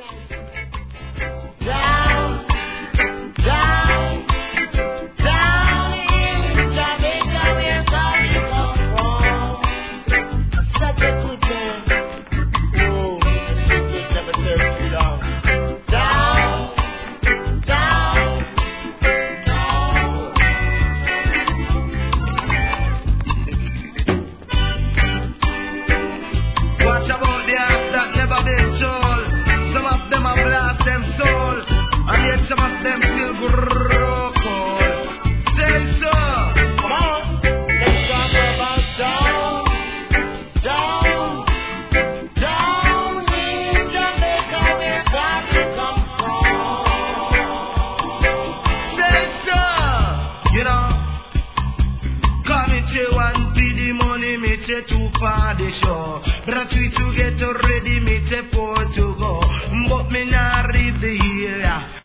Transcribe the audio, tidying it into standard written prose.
Down, down, down in Jamaica where God come from. Such a good man. Oh, Jesus never served me down. Down, down, down. Watch about the acts that never been told. Some of them have lost them soul, and yet some of them still grow cold. Say so. Come on, let's talk about down, down, down in Jamaica where God come from. Say so. You know, come into one be the money, me take two for the show. But I treat to get ready, me take four to go. But me not read the